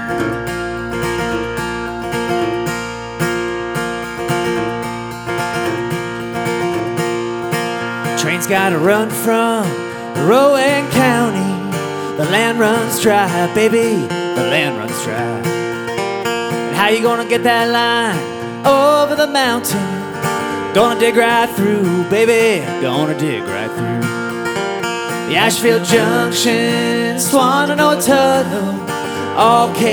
Train's gotta run from Rowan County. The land runs dry, baby, the land runs dry. And how you gonna get that line over the mountain? Gonna dig right through, baby, gonna dig right through. The Asheville Junction, Swananoa Tunnel, all